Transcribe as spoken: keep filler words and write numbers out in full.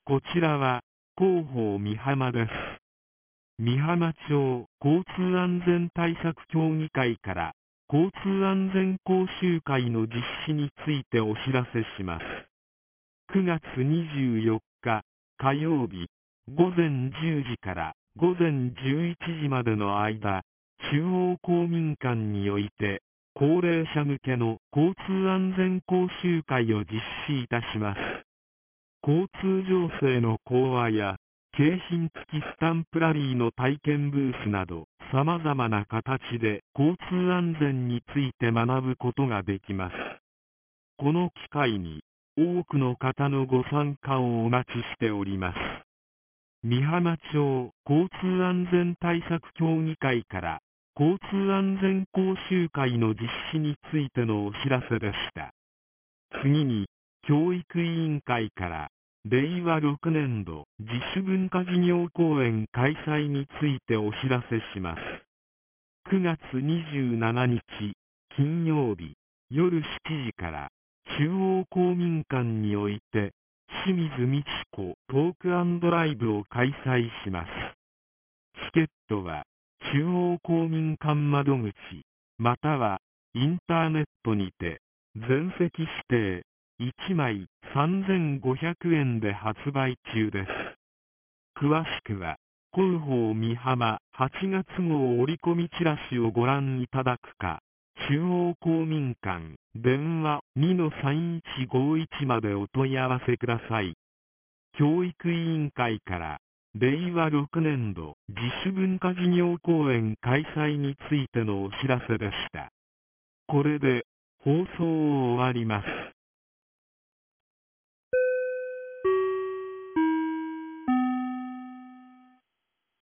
こちらは、広報美浜です。美浜町交通安全対策協議会から、交通安全講習会の実施についてお知らせします。くがつにじゅうよっか火曜日、ごぜんじゅうじからごぜんじゅういちじまでの間、中央公民館において、高齢者向けの交通安全講習会を実施いたします。交通情勢の講話や、景品付きスタンプラリーの体験ブースなど、様々な形で交通安全について学ぶことができます。この機会に、多くの方のご参加をお待ちしております。美浜町交通安全対策協議会から、交通安全講習会の実施についてのお知らせでした。次に、教育委員会から、れいわろくねんど自主文化事業公演開催についてお知らせします。くがつにじゅうしちにち金曜日夜しちじから中央公民館において清水美智子トーク&ライブを開催します。チケットは中央公民館窓口またはインターネットにて全席指定いちまいさんぜんごひゃくえんで発売中です。詳しくは、広報美浜はちがつ号折り込みチラシをご覧いただくか、中央公民館電話 にのさんいちごいち までお問い合わせください。教育委員会から、れいわろくねんど自主文化事業公演開催についてのお知らせでした。これで放送を終わります。